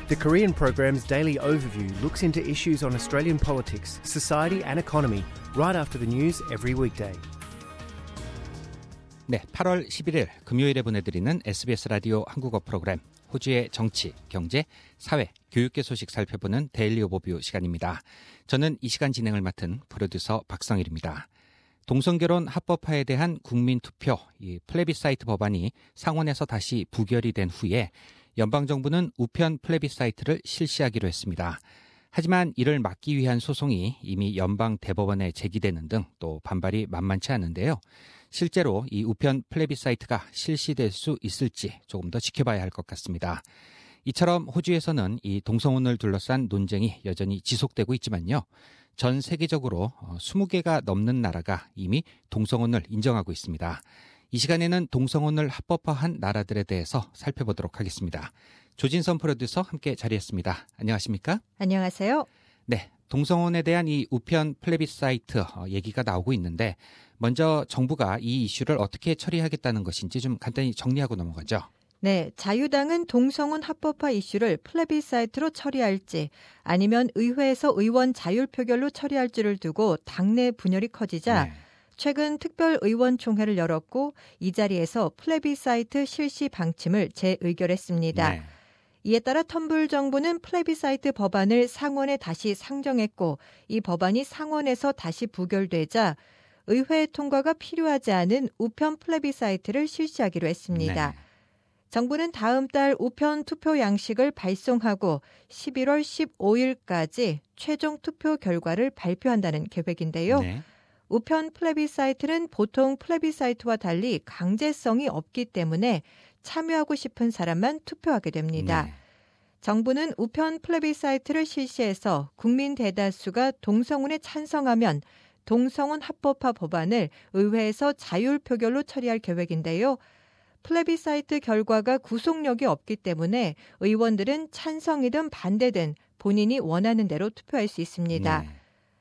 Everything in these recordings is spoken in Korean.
The Korean program's daily overview looks into issues on Australian politics, society and economy right after the news every weekday. 네, 8월 11일 금요일에 보내드리는 SBS 라디오 한국어 프로그램 호주의 정치, 경제, 사회, 교육계 소식 살펴보는 데일리 오버뷰 시간입니다. 저는 이 시간 진행을 맡은 프로듀서 박성일입니다. 동성결혼 합법화에 대한 국민투표, 이 플래비사이트 법안이 상원에서 다시 부결이 된 후에 연방정부는 우편 플래비사이트를 실시하기로 했습니다. 하지만 이를 막기 위한 소송이 이미 연방 대법원에 제기되는 등 또 반발이 만만치 않은데요. 실제로 이 우편 플래비사이트가 실시될 수 있을지 조금 더 지켜봐야 할 것 같습니다. 이처럼 호주에서는 이 동성혼을 둘러싼 논쟁이 여전히 지속되고 있지만요. 전 세계적으로 20개가 넘는 나라가 이미 동성혼을 인정하고 있습니다. 이 시간에는 동성혼을 합법화한 나라들에 대해서 살펴보도록 하겠습니다. 조진선 프로듀서 함께 자리했습니다. 안녕하십니까? 안녕하세요. 네, 동성혼에 대한 이 우편 플래비사이트 얘기가 나오고 있는데 먼저 정부가 이 이슈를 어떻게 처리하겠다는 것인지 좀 간단히 정리하고 넘어가죠. 네, 자유당은 동성혼 합법화 이슈를 플래비사이트로 처리할지 아니면 의회에서 의원 자율표결로 처리할지를 두고 당내 분열이 커지자 최근 특별의원총회를 열었고 이 자리에서 플래비사이트 실시 방침을 재의결했습니다. 네. 이에 따라 텀블 정부는 플래비사이트 법안을 상원에 다시 상정했고 이 법안이 상원에서 다시 부결되자 의회 통과가 필요하지 않은 우편 플래비사이트를 실시하기로 했습니다. 네. 정부는 다음 달 우편 투표 양식을 발송하고 11월 15일까지 최종 투표 결과를 발표한다는 계획인데요. 네. 우편 플래비사이트는 보통 플래비사이트와 달리 강제성이 없기 때문에 참여하고 싶은 사람만 투표하게 됩니다. 네. 정부는 우편 플래비사이트를 실시해서 국민 대다수가 동성혼에 찬성하면 동성혼 합법화 법안을 의회에서 자율표결로 처리할 계획인데요. 플래비사이트 결과가 구속력이 없기 때문에 의원들은 찬성이든 반대든 본인이 원하는 대로 투표할 수 있습니다. 네.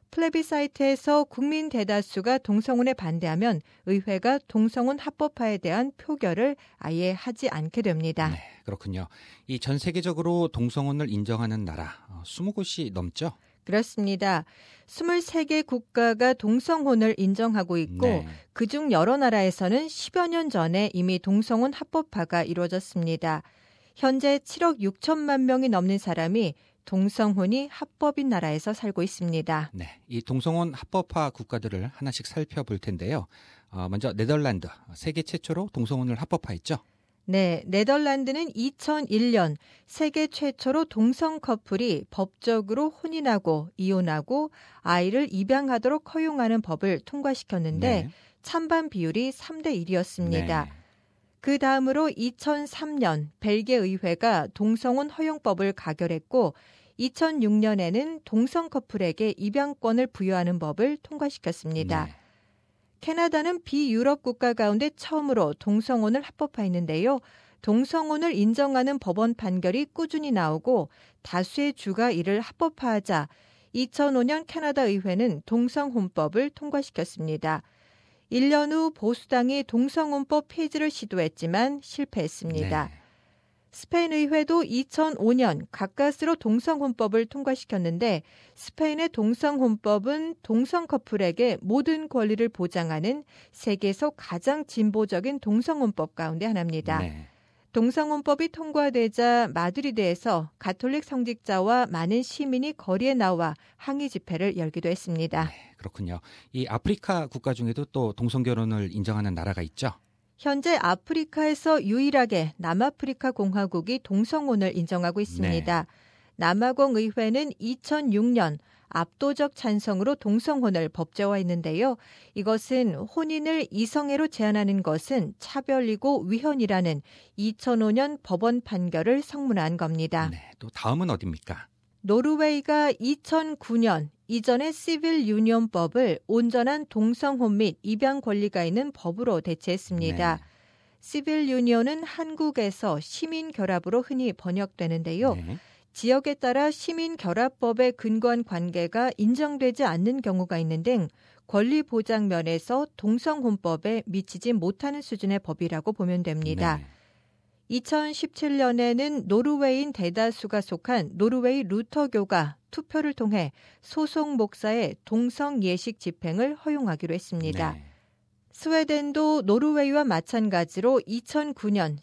플래비사이트에서 국민 대다수가 동성혼에 반대하면 의회가 동성혼 합법화에 대한 표결을 아예 하지 않게 됩니다. 네, 그렇군요. 이 전 세계적으로 동성혼을 인정하는 나라 20곳이 넘죠? 그렇습니다. 23개 국가가 동성혼을 인정하고 있고 네. 그중 여러 나라에서는 10여 년 전에 이미 동성혼 합법화가 이루어졌습니다. 현재 7억 6천만 명이 넘는 사람이 동성혼이 합법인 나라에서 살고 있습니다. 네, 이 동성혼 합법화 국가들을 하나씩 살펴볼 텐데요. 먼저 네덜란드, 세계 최초로 동성혼을 합법화했죠? 네, 네덜란드는 2001년 세계 최초로 동성 커플이 법적으로 혼인하고 이혼하고 아이를 입양하도록 허용하는 법을 통과시켰는데 네. 찬반 비율이 3대 1이었습니다. 네. 그 다음으로 2003년 벨기에 의회가 동성혼 허용법을 가결했고 2006년에는 동성 커플에게 입양권을 부여하는 법을 통과시켰습니다. 네. 캐나다는 비유럽 국가 가운데 처음으로 동성혼을 합법화했는데요. 동성혼을 인정하는 법원 판결이 꾸준히 나오고 다수의 주가 이를 합법화하자 2005년 캐나다 의회는 동성혼법을 통과시켰습니다. 1년 후 보수당이 동성혼법 폐지를 시도했지만 실패했습니다. 네. 스페인 의회도 2005년 가까스로 동성혼법을 통과시켰는데 스페인의 동성혼법은 동성 커플에게 모든 권리를 보장하는 세계에서 가장 진보적인 동성혼법 가운데 하나입니다. 네. 동성혼법이 통과되자 마드리드에서 가톨릭 성직자와 많은 시민이 거리에 나와 항의 집회를 열기도 했습니다. 네, 그렇군요. 이 아프리카 국가 중에도 또 동성결혼을 인정하는 나라가 있죠? 현재 아프리카에서 유일하게 남아프리카 공화국이 동성혼을 인정하고 있습니다. 네. 남아공 의회는 2006년 압도적 찬성으로 동성혼을 법제화했는데요. 이것은 혼인을 이성애로 제한하는 것은 차별이고 위헌이라는 2005년 법원 판결을 성문한 겁니다. 네, 또 다음은 어디입니까? 노르웨이가 2009년 이전의 시빌 유니온법을 온전한 동성혼 및 입양 권리가 있는 법으로 대체했습니다. 네. 시빌 유니온은 한국에서 시민결합으로 흔히 번역되는데요. 네. 지역에 따라 시민결합법에 근거한 관계가 인정되지 않는 경우가 있는 등 권리 보장 면에서 동성혼법에 미치지 못하는 수준의 법이라고 보면 됩니다. 네. 2017년에는 노르웨이인 대다수가 속한 노르웨이 루터교가 투표를 통해 소속 목사의 동성 예식 집행을 허용하기로 했습니다. 네. 스웨덴도 노르웨이와 마찬가지로 2009년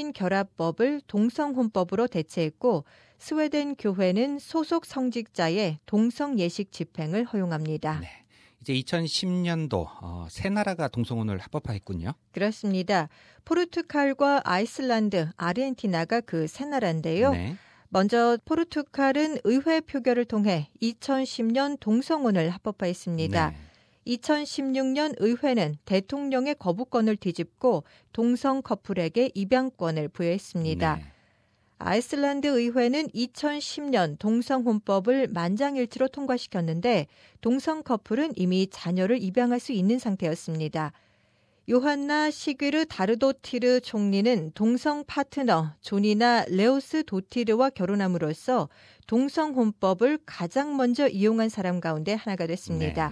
시민결합법을 동성혼법으로 대체했고 스웨덴 교회는 소속 성직자의 동성 예식 집행을 허용합니다. 네. 이제 2010년도 세 나라가 동성혼을 합법화했군요. 그렇습니다. 포르투갈과 아이슬란드, 아르헨티나가 그 세 나라인데요. 네. 먼저 포르투갈은 의회 표결을 통해 2010년 동성혼을 합법화했습니다. 네. 2016년 의회는 대통령의 거부권을 뒤집고 동성 커플에게 입양권을 부여했습니다. 네. 아이슬란드 의회는 2010년 동성혼법을 만장일치로 통과시켰는데 동성 커플은 이미 자녀를 입양할 수 있는 상태였습니다. 요한나 시귀르 다르도티르 총리는 동성 파트너 조니나 레오스 도티르와 결혼함으로써 동성혼법을 가장 먼저 이용한 사람 가운데 하나가 됐습니다. 네.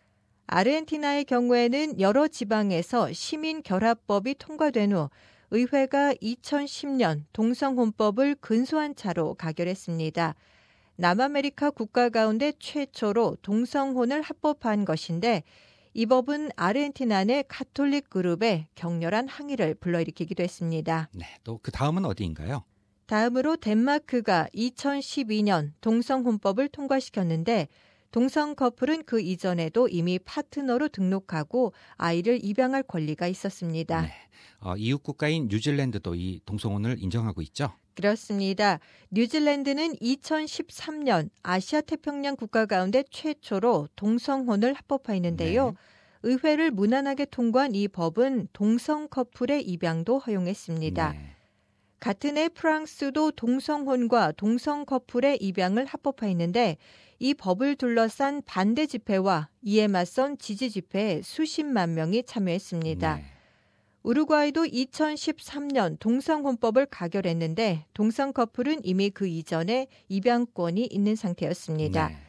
아르헨티나의 경우에는 여러 지방에서 시민결합법이 통과된 후 의회가 2010년 동성혼법을 근소한 차로 가결했습니다. 남아메리카 국가 가운데 최초로 동성혼을 합법화한 것인데 이 법은 아르헨티나 내 가톨릭 그룹에 격렬한 항의를 불러일으키기도 했습니다. 네. 또 그 다음은 어디인가요? 다음으로 덴마크가 2012년 동성혼법을 통과시켰는데 동성 커플은 그 이전에도 이미 파트너로 등록하고 아이를 입양할 권리가 있었습니다. 네. 이웃 국가인 뉴질랜드도 이 동성혼을 인정하고 있죠? 그렇습니다. 뉴질랜드는 2013년 아시아 태평양 국가 가운데 최초로 동성혼을 합법화했는데요. 네. 의회를 무난하게 통과한 이 법은 동성 커플의 입양도 허용했습니다. 네. 같은 해 프랑스도 동성혼과 동성 커플의 입양을 합법화했는데 이 법을 둘러싼 반대 집회와 이에 맞선 지지 집회에 수십만 명이 참여했습니다. 네. 우루과이도 2013년 동성혼법을 가결했는데 동성 커플은 이미 그 이전에 입양권이 있는 상태였습니다. 네.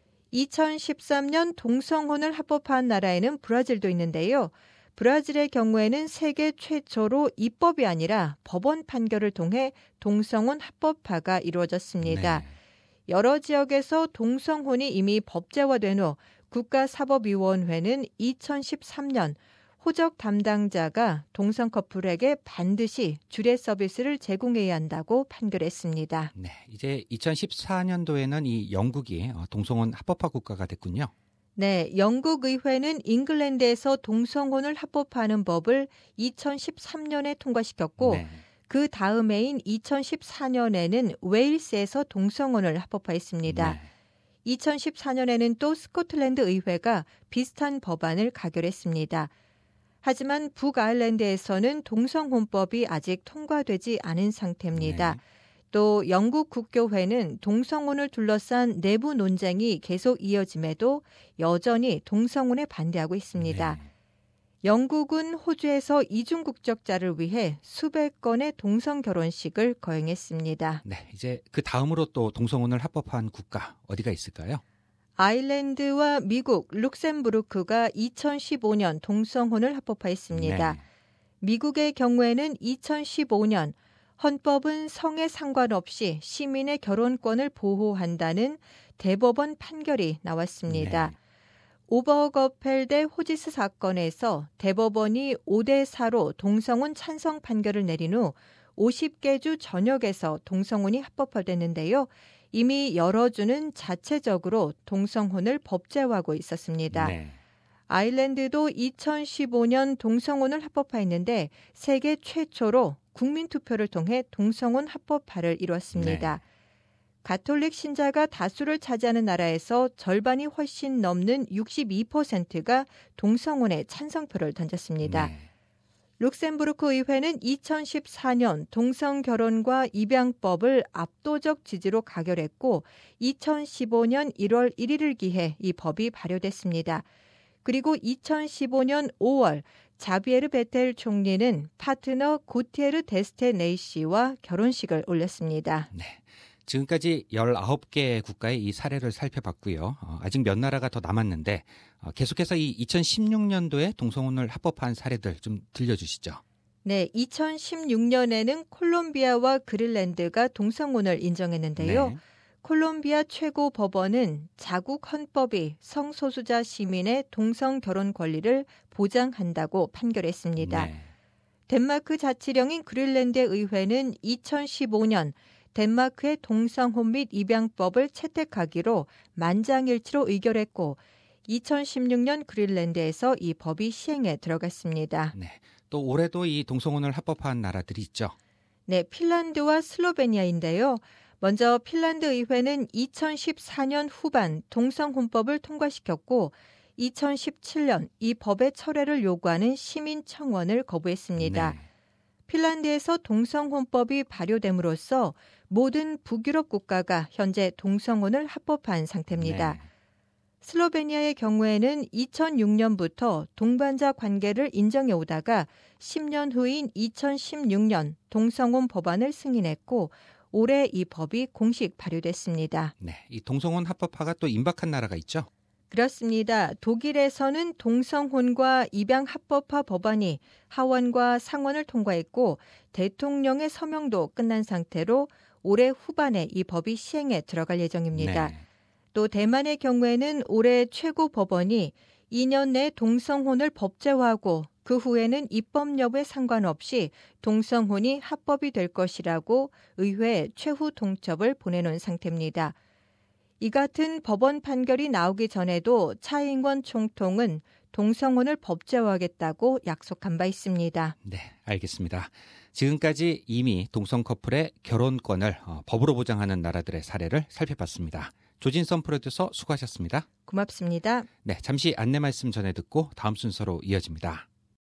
2013년 동성혼을 합법화한 나라에는 브라질도 있는데요. 브라질의 경우에는 세계 최초로 입법이 아니라 법원 판결을 통해 동성혼 합법화가 이루어졌습니다. 네. 여러 지역에서 동성혼이 이미 법제화된 후 국가사법위원회는 2013년 호적 담당자가 동성 커플에게 반드시 주례 서비스를 제공해야 한다고 판결했습니다. 네. 이제 2014년도에는 이 영국이 동성혼 합법화 국가가 됐군요. 네, 영국 의회는 잉글랜드에서 동성혼을 합법화하는 법을 2013년에 통과시켰고 네. 그 다음 해인 2014년에는 웨일스에서 동성혼을 합법화했습니다. 네. 2014년에는 또 스코틀랜드 의회가 비슷한 법안을 가결했습니다. 하지만 북아일랜드에서는 동성혼법이 아직 통과되지 않은 상태입니다. 네. 또 영국 국교회는 동성혼을 둘러싼 내부 논쟁이 계속 이어짐에도 여전히 동성혼에 반대하고 있습니다. 네. 영국은 호주에서 이중 국적자를 위해 수백 건의 동성 결혼식을 거행했습니다. 네. 이제 그 다음으로 또 동성혼을 합법화한 국가 어디가 있을까요? 아일랜드와 미국, 룩셈부르크가 2015년 동성혼을 합법화했습니다. 네. 미국의 경우에는 2015년 헌법은 성에 상관없이 시민의 결혼권을 보호한다는 대법원 판결이 나왔습니다. 네. 오버거펠 호지스 사건에서 대법원이 5대4로 동성혼 찬성 판결을 내린 후 50개 주 전역에서 동성혼이 합법화됐는데요. 이미 여러 주는 자체적으로 동성혼을 법제화하고 있었습니다. 네. 아일랜드도 2015년 동성혼을 합법화했는데 세계 최초로 국민투표를 통해 동성혼 합법화를 이뤘습니다. 네. 가톨릭 신자가 다수를 차지하는 나라에서 절반이 훨씬 넘는 62%가 동성혼에 찬성표를 던졌습니다. 네. 룩셈부르크 의회는 2014년 동성결혼과 입양법을 압도적 지지로 가결했고 2015년 1월 1일을 기해 이 법이 발효됐습니다. 그리고 2015년 5월 자비에르 베텔 총리는 파트너 고티에르 데스테네이 씨와 결혼식을 올렸습니다. 네. 지금까지 19개 국가의 이 사례를 살펴봤고요. 아직 몇 나라가 더 남았는데 계속해서 이 2016년도에 동성혼을 합법화한 사례들 좀 들려주시죠. 네, 2016년에는 콜롬비아와 그린란드가 동성혼을 인정했는데요. 네. 콜롬비아 최고 법원은 자국 헌법이 성소수자 시민의 동성 결혼 권리를 보장한다고 판결했습니다. 네. 덴마크 자치령인 그린란드의 의회는 2015년 덴마크의 동성혼 및 입양법을 채택하기로 만장일치로 의결했고 2016년 그린란드에서 이 법이 시행에 들어갔습니다. 네. 또 올해도 이 동성혼을 합법화한 나라들이 있죠. 네, 핀란드와 슬로베니아인데요. 먼저 핀란드 의회는 2014년 후반 동성혼법을 통과시켰고 2017년 이 법의 철회를 요구하는 시민청원을 거부했습니다. 네. 핀란드에서 동성혼법이 발효됨으로써 모든 북유럽 국가가 현재 동성혼을 합법한 상태입니다. 네. 슬로베니아의 경우에는 2006년부터 동반자 관계를 인정해 오다가 10년 후인 2016년 동성혼 법안을 승인했고 올해 이 법이 공식 발효됐습니다. 네. 이 동성혼 합법화가 또 임박한 나라가 있죠. 그렇습니다. 독일에서는 동성혼과 입양 합법화 법안이 하원과 상원을 통과했고 대통령의 서명도 끝난 상태로 올해 후반에 이 법이 시행에 들어갈 예정입니다. 네. 또 대만의 경우에는 올해 최고 법원이 2년 내 동성혼을 법제화하고 그 후에는 입법 여부에 상관없이 동성혼이 합법이 될 것이라고 의회에 최후 통첩을 보내놓은 상태입니다. 이 같은 법원 판결이 나오기 전에도 차이잉원 총통은 동성혼을 법제화하겠다고 약속한 바 있습니다. 네, 알겠습니다. 지금까지 이미 동성 커플의 결혼권을 법으로 보장하는 나라들의 사례를 살펴봤습니다. 조진선 프로듀서 수고하셨습니다. 고맙습니다. 네, 잠시 안내 말씀 전해 듣고 다음 순서로 이어집니다.